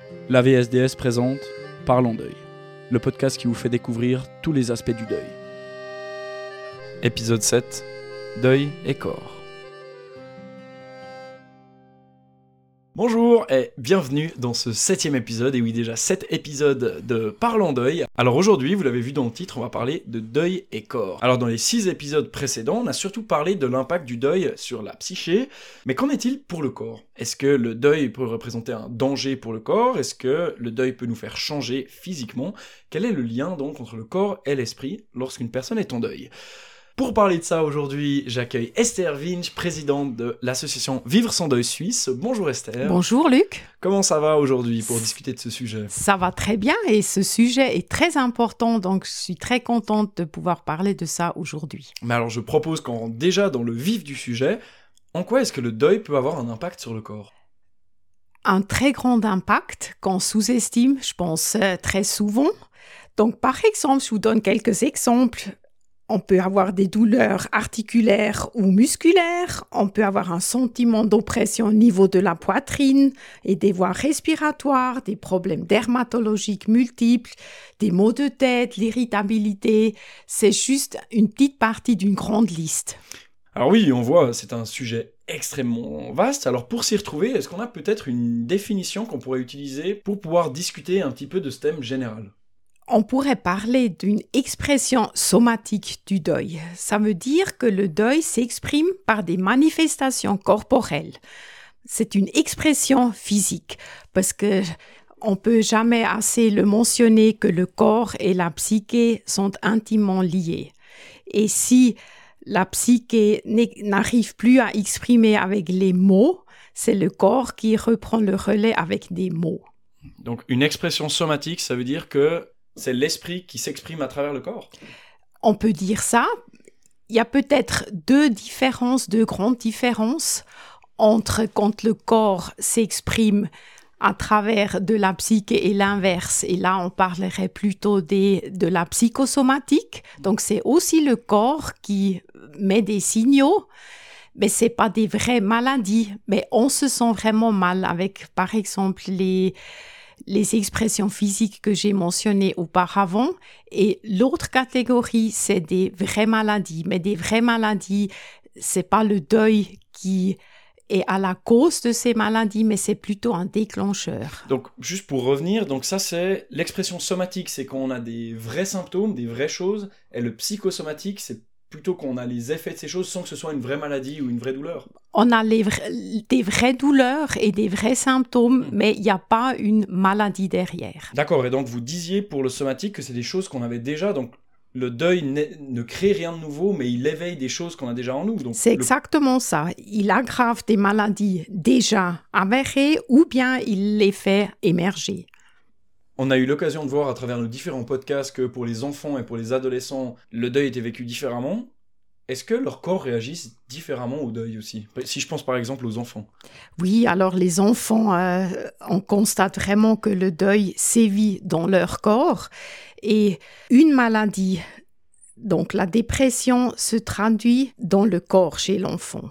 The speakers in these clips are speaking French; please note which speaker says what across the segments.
Speaker 1: La VSDS présente Parlons Deuil, le podcast qui vous fait découvrir tous les aspects du deuil. Épisode 7, Deuil et corps. Bonjour et bienvenue dans ce 7e épisode, et oui déjà 7 épisodes de Parlons Deuil. Alors aujourd'hui, vous l'avez vu dans le titre, on va parler de deuil et corps. Alors dans les 6 épisodes précédents, on a surtout parlé de l'impact du deuil sur la psyché, mais qu'en est-il pour le corps ? Est-ce que le deuil peut représenter un danger pour le corps ? Est-ce que le deuil peut nous faire changer physiquement ? Quel est le lien donc entre le corps et l'esprit lorsqu'une personne est en deuil ? Pour parler de ça aujourd'hui, j'accueille Esther Winch, présidente de l'association Vivre sans deuil suisse. Bonjour Esther.
Speaker 2: Bonjour Luc.
Speaker 1: Comment ça va aujourd'hui pour discuter de ce sujet ?
Speaker 2: Ça va très bien et ce sujet est très important, donc je suis très contente de pouvoir parler de ça aujourd'hui.
Speaker 1: Mais alors je propose qu'on rentre déjà dans le vif du sujet. En quoi est-ce que le deuil peut avoir un impact sur le corps ?
Speaker 2: Un très grand impact qu'on sous-estime, je pense, très souvent. Donc par exemple, je vous donne quelques exemples. On peut avoir des douleurs articulaires ou musculaires, on peut avoir un sentiment d'oppression au niveau de la poitrine et des voies respiratoires, des problèmes dermatologiques multiples, des maux de tête, l'irritabilité. C'est juste une petite partie d'une grande liste.
Speaker 1: Alors oui, on voit, c'est un sujet extrêmement vaste. Alors pour s'y retrouver, est-ce qu'on a peut-être une définition qu'on pourrait utiliser pour pouvoir discuter un petit peu de ce thème général ?
Speaker 2: On pourrait parler d'une expression somatique du deuil. Ça veut dire que le deuil s'exprime par des manifestations corporelles. C'est une expression physique parce que on peut jamais assez le mentionner que le corps et la psyché sont intimement liés. Et si la psyché n'arrive plus à exprimer avec les mots, c'est le corps qui reprend le relais avec des mots.
Speaker 1: Donc une expression somatique, ça veut dire que c'est l'esprit qui s'exprime à travers le corps ?
Speaker 2: On peut dire ça. Il y a peut-être deux grandes différences entre quand le corps s'exprime à travers de la psyché et l'inverse. Et là, on parlerait plutôt de la psychosomatique. Donc, c'est aussi le corps qui met des signaux, mais ce n'est pas des vraies maladies. Mais on se sent vraiment mal avec, par exemple, les expressions physiques que j'ai mentionnées auparavant. Et l'autre catégorie, c'est des vraies maladies. Mais des vraies maladies, c'est pas le deuil qui est à la cause de ces maladies, mais c'est plutôt un déclencheur.
Speaker 1: Donc, juste pour revenir, donc ça c'est l'expression somatique, c'est qu'on a des vrais symptômes, des vraies choses, et le psychosomatique, c'est plutôt qu'on a les effets de ces choses sans que ce soit une vraie maladie ou une vraie douleur.
Speaker 2: On a des vraies douleurs et des vrais symptômes, mais il n'y a pas une maladie derrière.
Speaker 1: D'accord, et donc vous disiez pour le somatique que c'est des choses qu'on avait déjà, donc le deuil ne crée rien de nouveau, mais il éveille des choses qu'on a déjà en nous. Donc
Speaker 2: c'est exactement ça. Il aggrave des maladies déjà avérées ou bien il les fait émerger.
Speaker 1: On a eu l'occasion de voir à travers nos différents podcasts que pour les enfants et pour les adolescents, le deuil était vécu différemment. Est-ce que leur corps réagisse différemment au deuil aussi ? Si je pense par exemple aux enfants.
Speaker 2: Oui, alors les enfants, on constate vraiment que le deuil sévit dans leur corps. Et une maladie, donc la dépression, se traduit dans le corps chez l'enfant.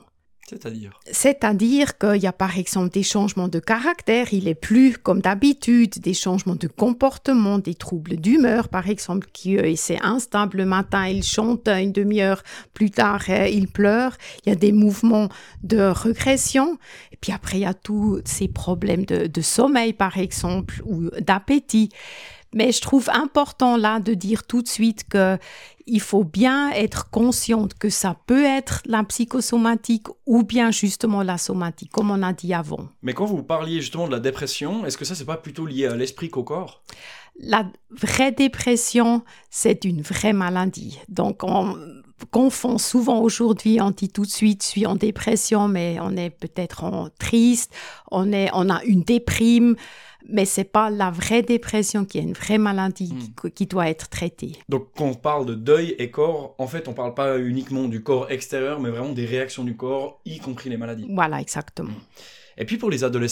Speaker 2: C'est-à-dire qu'il y a par exemple des changements de caractère, il est plus comme d'habitude, des changements de comportement, des troubles d'humeur par exemple, qui c'est instable le matin, il chante une demi-heure plus tard, il pleure, il y a des mouvements de régression, et puis après il y a tous ces problèmes de sommeil par exemple, ou d'appétit. Mais je trouve important là de dire tout de suite qu'il faut bien être consciente que ça peut être la psychosomatique ou bien justement la somatique, comme on a dit avant.
Speaker 1: Mais quand vous parliez justement de la dépression, est-ce que ça c'est pas plutôt lié à l'esprit qu'au corps ?
Speaker 2: La vraie dépression, c'est une vraie maladie. Donc on confond souvent aujourd'hui, on dit tout de suite, je suis en dépression, mais on est peut-être triste, on a une déprime. Mais ce n'est pas la vraie dépression qui est une vraie maladie qui doit être traitée.
Speaker 1: Donc quand on parle de deuil et corps, en fait on ne parle pas uniquement du corps extérieur, mais vraiment des réactions du corps, y compris les maladies.
Speaker 2: Voilà, exactement.
Speaker 1: Et puis pour les adolescents ?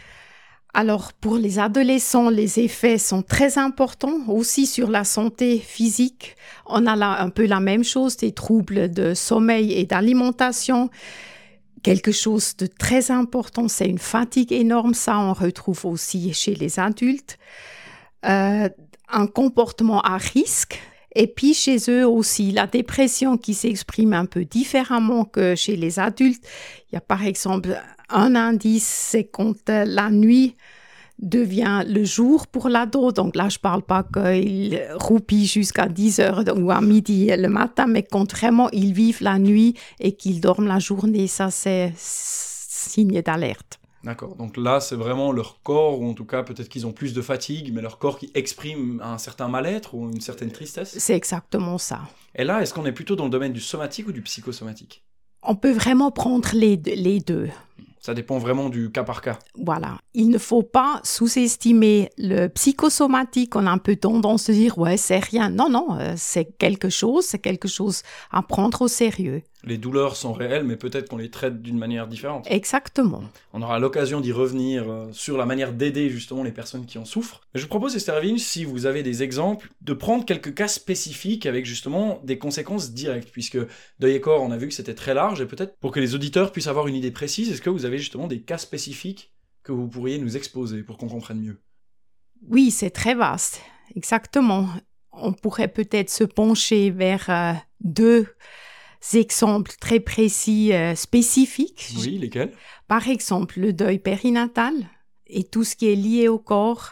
Speaker 2: Alors pour les adolescents, les effets sont très importants aussi sur la santé physique. On a là un peu la même chose, des troubles de sommeil et d'alimentation Quelque chose de très important, c'est une fatigue énorme. Ça, on retrouve aussi chez les adultes. Un comportement à risque. Et puis chez eux aussi, la dépression qui s'exprime un peu différemment que chez les adultes. Il y a par exemple un indice, c'est quand la nuit devient le jour pour l'ado. Donc là, je ne parle pas qu'il roupille jusqu'à 10 heures ou à midi le matin, mais quand vraiment ils vivent la nuit et qu'ils dorment la journée, ça c'est signe d'alerte.
Speaker 1: D'accord, donc là c'est vraiment leur corps, ou en tout cas peut-être qu'ils ont plus de fatigue, mais leur corps qui exprime un certain mal-être ou une certaine tristesse.
Speaker 2: C'est exactement ça.
Speaker 1: Et là, est-ce qu'on est plutôt dans le domaine du somatique ou du psychosomatique?
Speaker 2: On peut vraiment prendre les deux.
Speaker 1: Ça dépend vraiment du cas par cas.
Speaker 2: Voilà. Il ne faut pas sous-estimer le psychosomatique. On a un peu tendance à dire « ouais, c'est rien ». Non, c'est quelque chose à prendre au sérieux.
Speaker 1: Les douleurs sont réelles, mais peut-être qu'on les traite d'une manière différente.
Speaker 2: Exactement.
Speaker 1: On aura l'occasion d'y revenir sur la manière d'aider justement les personnes qui en souffrent. Mais je vous propose, Esther Lavigne, si vous avez des exemples, de prendre quelques cas spécifiques avec justement des conséquences directes, puisque deuil et corps, on a vu que c'était très large, et peut-être pour que les auditeurs puissent avoir une idée précise, est-ce que vous avez justement des cas spécifiques que vous pourriez nous exposer pour qu'on comprenne mieux?
Speaker 2: Oui, c'est très vaste. Exactement. On pourrait peut-être se pencher vers deux exemples très précis, spécifiques.
Speaker 1: Oui, lesquels?
Speaker 2: Par exemple, le deuil périnatal et tout ce qui est lié au corps,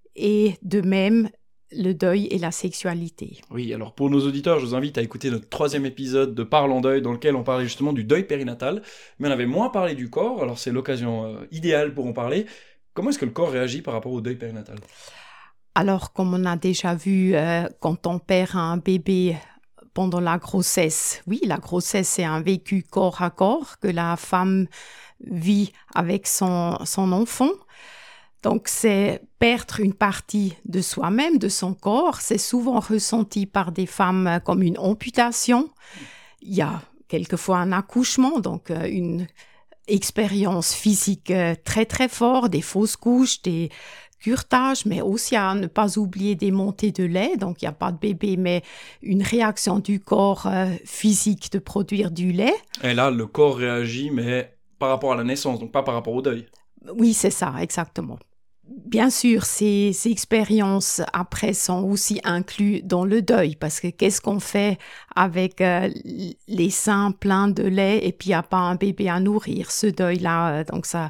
Speaker 2: et de même, le deuil et la sexualité.
Speaker 1: Oui, alors pour nos auditeurs, je vous invite à écouter notre 3e épisode de Parlons deuil, dans lequel on parlait justement du deuil périnatal, mais on avait moins parlé du corps, alors c'est l'occasion idéale pour en parler. Comment est-ce que le corps réagit par rapport au deuil périnatal?
Speaker 2: Alors, comme on a déjà vu, quand on perd un bébé pendant la grossesse, oui, la grossesse, c'est un vécu corps à corps que la femme vit avec son enfant. Donc, c'est perdre une partie de soi-même, de son corps. C'est souvent ressenti par des femmes comme une amputation. Il y a quelquefois un accouchement, donc une expérience physique très, très forte, des fausses couches, des curtage, mais aussi à ne pas oublier des montées de lait. Donc, il n'y a pas de bébé, mais une réaction du corps physique de produire du lait.
Speaker 1: Et là, le corps réagit, mais par rapport à la naissance, donc pas par rapport au deuil.
Speaker 2: Oui, c'est ça, exactement. Bien sûr, ces expériences après sont aussi incluses dans le deuil, parce que qu'est-ce qu'on fait avec les seins pleins de lait et puis il n'y a pas un bébé à nourrir, ce deuil-là, donc ça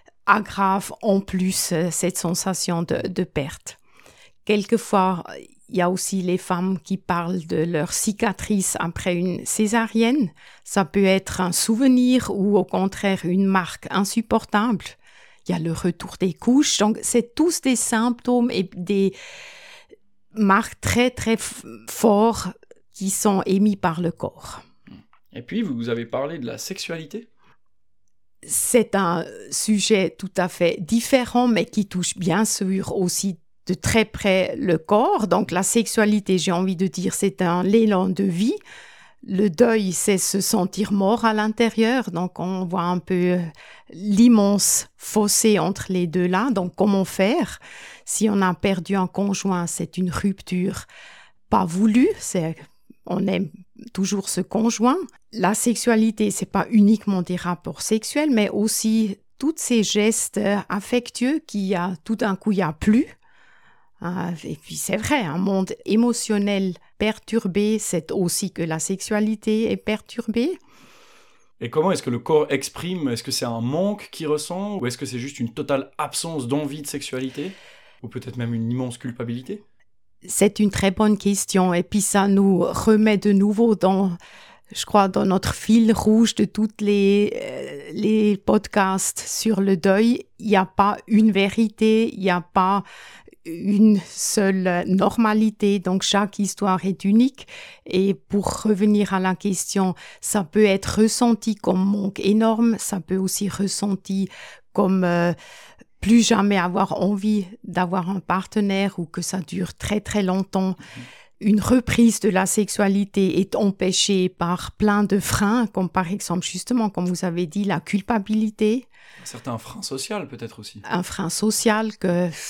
Speaker 2: aggrave en plus cette sensation de perte. Quelquefois, il y a aussi les femmes qui parlent de leur cicatrice après une césarienne. Ça peut être un souvenir ou au contraire une marque insupportable. Il y a le retour des couches. Donc, c'est tous des symptômes et des marques très, très forts qui sont émis par le corps.
Speaker 1: Et puis, vous avez parlé de la sexualité?
Speaker 2: C'est un sujet tout à fait différent, mais qui touche bien sûr aussi de très près le corps. Donc, la sexualité, j'ai envie de dire, c'est un élan de vie. Le deuil, c'est se sentir mort à l'intérieur. Donc, on voit un peu l'immense fossé entre les deux là. Donc, comment faire? Si on a perdu un conjoint, c'est une rupture pas voulue. On aime toujours ce conjoint. La sexualité, c'est pas uniquement des rapports sexuels, mais aussi tous ces gestes affectueux tout d'un coup, il n'y a plus. Et puis c'est vrai, un monde émotionnel perturbé, c'est aussi que la sexualité est perturbée.
Speaker 1: Et comment est-ce que le corps exprime? Est-ce que c'est un manque qu'il ressent? Ou est-ce que c'est juste une totale absence d'envie de sexualité? Ou peut-être même une immense culpabilité?
Speaker 2: C'est une très bonne question. Et puis ça nous remet de nouveau dans notre fil rouge de toutes les podcasts sur le deuil. Il n'y a pas une vérité, il n'y a pas une seule normalité, donc chaque histoire est unique. Et pour revenir à la question, ça peut être ressenti comme manque énorme, ça peut aussi ressenti comme plus jamais avoir envie d'avoir un partenaire ou que ça dure très très longtemps. Une reprise de la sexualité est empêchée par plein de freins, comme par exemple, justement, comme vous avez dit, la culpabilité.
Speaker 1: Un certain frein social peut-être aussi.
Speaker 2: Un frein social que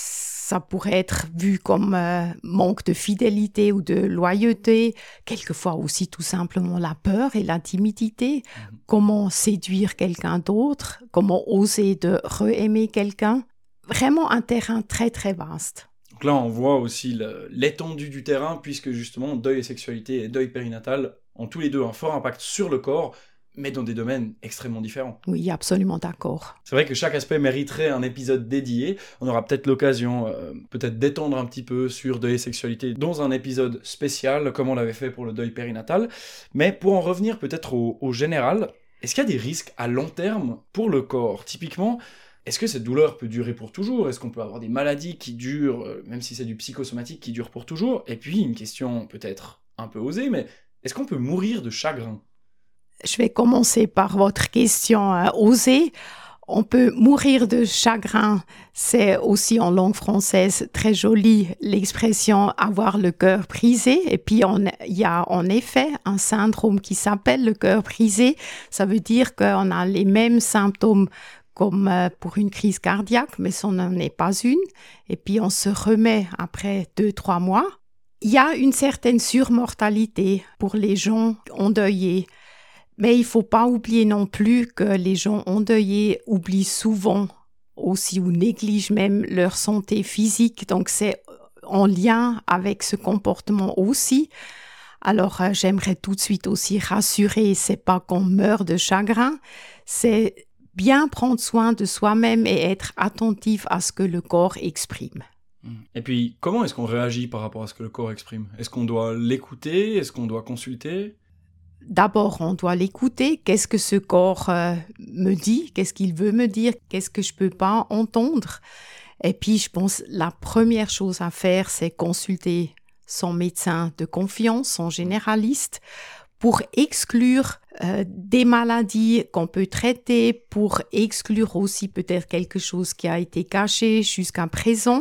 Speaker 2: ça pourrait être vu comme manque de fidélité ou de loyauté, quelquefois aussi tout simplement la peur et la timidité. Comment séduire quelqu'un d'autre, comment oser de re-aimer quelqu'un. Vraiment un terrain très très vaste.
Speaker 1: Donc là, on voit aussi l'étendue du terrain, puisque justement, deuil et sexualité et deuil périnatal ont tous les deux un fort impact sur le corps, mais dans des domaines extrêmement différents.
Speaker 2: Oui, absolument d'accord.
Speaker 1: C'est vrai que chaque aspect mériterait un épisode dédié. On aura peut-être l'occasion peut-être d'étendre un petit peu sur deuil et sexualité dans un épisode spécial, comme on l'avait fait pour le deuil périnatal. Mais pour en revenir peut-être au général, est-ce qu'il y a des risques à long terme pour le corps ? Typiquement, est-ce que cette douleur peut durer pour toujours ? Est-ce qu'on peut avoir des maladies qui durent, même si c'est du psychosomatique, qui durent pour toujours ? Et puis, une question peut-être un peu osée, mais est-ce qu'on peut mourir de chagrin ?
Speaker 2: Je vais commencer par votre question osée. On peut mourir de chagrin. C'est aussi en langue française très joli l'expression avoir le cœur brisé. Et puis il y a en effet un syndrome qui s'appelle le cœur brisé. Ça veut dire qu'on a les mêmes symptômes comme pour une crise cardiaque, mais ça n'en est pas une. Et puis on se remet après 2-3 mois. Il y a une certaine surmortalité pour les gens endeuillés. Mais il ne faut pas oublier non plus que les gens endeuillés oublient souvent aussi ou négligent même leur santé physique. Donc c'est en lien avec ce comportement aussi. Alors j'aimerais tout de suite aussi rassurer, c'est pas qu'on meurt de chagrin, c'est bien prendre soin de soi-même et être attentif à ce que le corps exprime.
Speaker 1: Et puis, comment est-ce qu'on réagit par rapport à ce que le corps exprime ? Est-ce qu'on doit l'écouter ? Est-ce qu'on doit consulter ?
Speaker 2: D'abord, on doit l'écouter. Qu'est-ce que ce corps me dit ? Qu'est-ce qu'il veut me dire ? Qu'est-ce que je ne peux pas entendre ? Et puis, je pense la première chose à faire, c'est consulter son médecin de confiance, son généraliste, pour exclure des maladies qu'on peut traiter, pour exclure aussi peut-être quelque chose qui a été caché jusqu'à présent.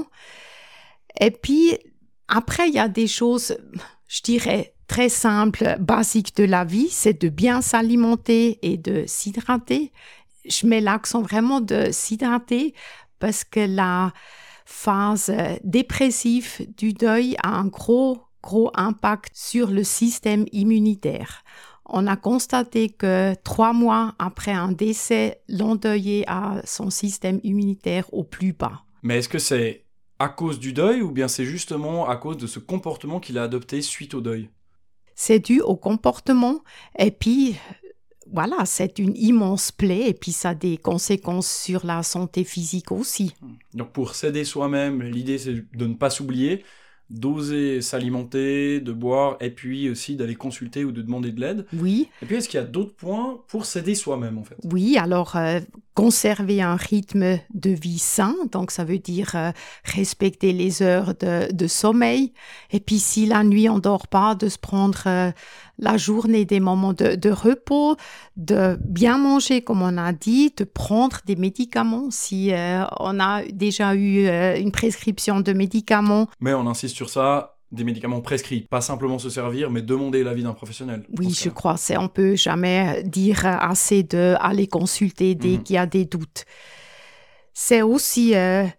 Speaker 2: Et puis, après, il y a des choses, je dirais, très simples, basiques de la vie, c'est de bien s'alimenter et de s'hydrater. Je mets l'accent vraiment de s'hydrater parce que la phase dépressive du deuil a un gros impact sur le système immunitaire. On a constaté que 3 mois après un décès, l'endeuillé a son système immunitaire au plus bas.
Speaker 1: Mais est-ce que c'est à cause du deuil ou bien c'est justement à cause de ce comportement qu'il a adopté suite au deuil ?
Speaker 2: C'est dû au comportement et puis voilà, c'est une immense plaie et puis ça a des conséquences sur la santé physique aussi.
Speaker 1: Donc pour s'aider soi-même, l'idée c'est de ne pas s'oublier, d'oser s'alimenter, de boire et puis aussi d'aller consulter ou de demander de l'aide.
Speaker 2: Oui.
Speaker 1: Et puis est-ce qu'il y a d'autres points pour s'aider soi-même en fait ?
Speaker 2: Oui, alors conserver un rythme de vie sain, donc ça veut dire respecter les heures de sommeil. Et puis si la nuit on dort pas, de se prendre la journée des moments de repos, de bien manger comme on a dit, de prendre des médicaments si on a déjà eu une prescription de médicaments.
Speaker 1: Mais on insiste sur ça. Des médicaments prescrits, pas simplement se servir, mais demander l'avis d'un professionnel.
Speaker 2: Oui, je crois, on peut jamais dire assez d'aller consulter dès qu'il y a des doutes. C'est aussi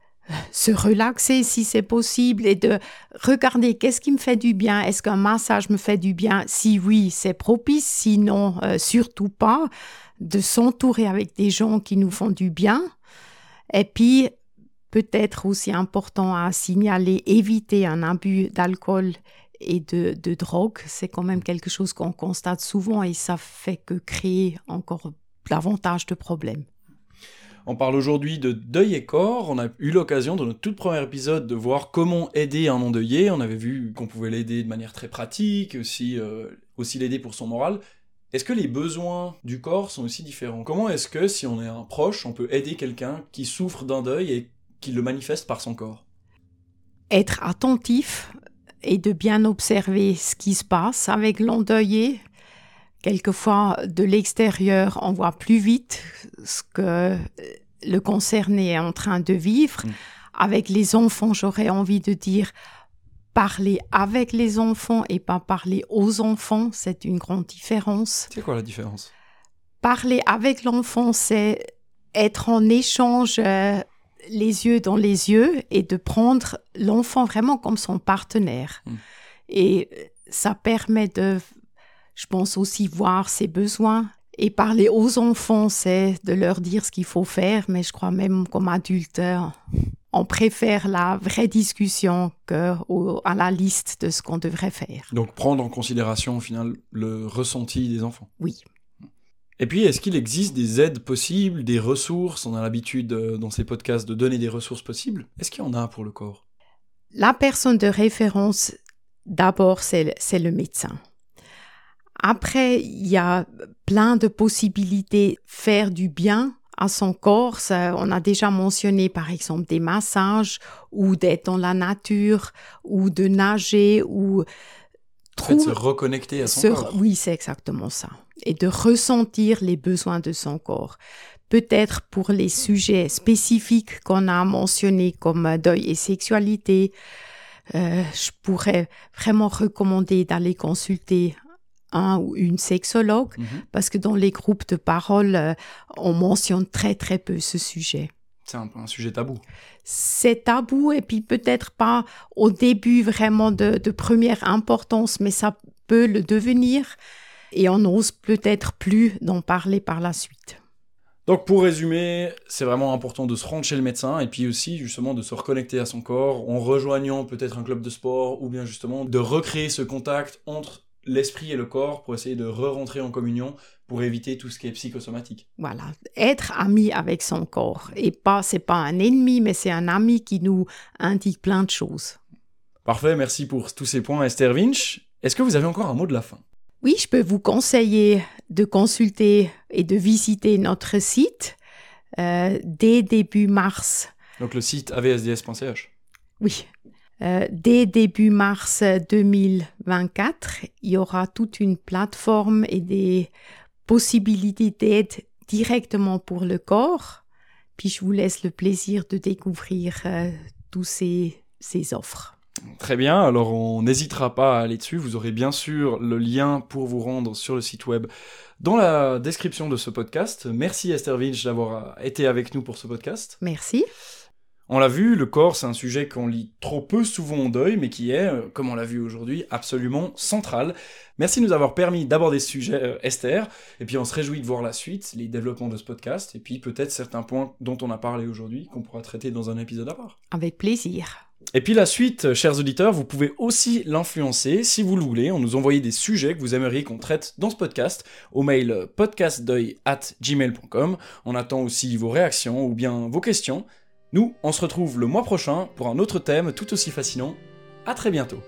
Speaker 2: se relaxer si c'est possible et de regarder qu'est-ce qui me fait du bien. Est-ce qu'un massage me fait du bien ? Si oui, c'est propice, sinon surtout pas. De s'entourer avec des gens qui nous font du bien. Et puis, peut-être aussi important à signaler, éviter un abus d'alcool et de drogue. C'est quand même quelque chose qu'on constate souvent et ça fait que créer encore davantage de problèmes.
Speaker 1: On parle aujourd'hui de deuil et corps. On a eu l'occasion dans notre tout premier épisode de voir comment aider un endeuillé. On avait vu qu'on pouvait l'aider de manière très pratique, aussi l'aider pour son moral. Est-ce que les besoins du corps sont aussi différents ? Comment est-ce que, si on est un proche, on peut aider quelqu'un qui souffre d'un deuil et qui le manifeste par son corps ?
Speaker 2: Être attentif et de bien observer ce qui se passe avec l'endeuillé. Quelquefois, de l'extérieur, on voit plus vite ce que le concerné est en train de vivre. Avec les enfants, j'aurais envie de dire parler avec les enfants et pas parler aux enfants. C'est une grande différence.
Speaker 1: C'est quoi la différence ?
Speaker 2: Parler avec l'enfant, c'est être en échange les yeux dans les yeux et de prendre l'enfant vraiment comme son partenaire. Et ça permet de, je pense aussi, voir ses besoins. Et parler aux enfants, c'est de leur dire ce qu'il faut faire, mais je crois même comme adulte, on préfère la vraie discussion qu'à la liste de ce qu'on devrait faire.
Speaker 1: Donc prendre en considération au final le ressenti des enfants.
Speaker 2: Oui.
Speaker 1: Et puis, est-ce qu'il existe des aides possibles, des ressources? On a l'habitude dans ces podcasts de donner des ressources possibles. Est-ce qu'il y en a pour le corps?
Speaker 2: La personne de référence, d'abord, c'est le médecin. Après, il y a plein de possibilités faire du bien à son corps. Ça, on a déjà mentionné, par exemple, des massages ou d'être dans la nature ou de nager ou...
Speaker 1: En fait, se reconnecter à son corps.
Speaker 2: Oui, c'est exactement ça. Et de ressentir les besoins de son corps. Peut-être pour les sujets spécifiques qu'on a mentionnés comme deuil et sexualité, je pourrais vraiment recommander d'aller consulter un ou une sexologue, parce que dans les groupes de parole, on mentionne très très peu ce sujet.
Speaker 1: C'est un sujet tabou.
Speaker 2: C'est tabou et puis peut-être pas au début vraiment de première importance, mais ça peut le devenir et on n'ose peut-être plus d'en parler par la suite.
Speaker 1: Donc pour résumer, c'est vraiment important de se rendre chez le médecin et puis aussi justement de se reconnecter à son corps en rejoignant peut-être un club de sport ou bien justement de recréer ce contact entre l'esprit et le corps pour essayer de re-rentrer en communion pour éviter tout ce qui est psychosomatique.
Speaker 2: Voilà, être ami avec son corps. Et c'est pas un ennemi, mais c'est un ami qui nous indique plein de choses.
Speaker 1: Parfait, merci pour tous ces points, Esther Winch. Est-ce que vous avez encore un mot de la fin?
Speaker 2: Oui, je peux vous conseiller de consulter et de visiter notre site dès début mars.
Speaker 1: Donc le site avsds.ch.
Speaker 2: Oui. Dès début mars 2024, il y aura toute une plateforme et des possibilités d'aide directement pour le corps. Puis je vous laisse le plaisir de découvrir tous ces offres.
Speaker 1: Très bien, alors on n'hésitera pas à aller dessus. Vous aurez bien sûr le lien pour vous rendre sur le site web dans la description de ce podcast. Merci Esther Winch d'avoir été avec nous pour ce podcast.
Speaker 2: Merci.
Speaker 1: On l'a vu, le corps, c'est un sujet qu'on lit trop peu souvent en deuil, mais qui est, comme on l'a vu aujourd'hui, absolument central. Merci de nous avoir permis d'aborder ce sujet, Esther, et puis on se réjouit de voir la suite, les développements de ce podcast, et puis peut-être certains points dont on a parlé aujourd'hui, qu'on pourra traiter dans un épisode à part.
Speaker 2: Avec plaisir.
Speaker 1: Et puis la suite, chers auditeurs, vous pouvez aussi l'influencer, si vous le voulez, en nous envoyant des sujets que vous aimeriez qu'on traite dans ce podcast, au mail podcastdeuil@gmail.com. On attend aussi vos réactions ou bien vos questions. Nous, on se retrouve le mois prochain pour un autre thème tout aussi fascinant. À très bientôt.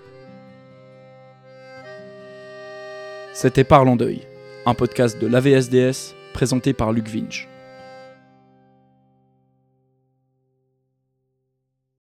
Speaker 1: C'était Parlons Deuil, un podcast de l'AVSDS présenté par Luc Winch.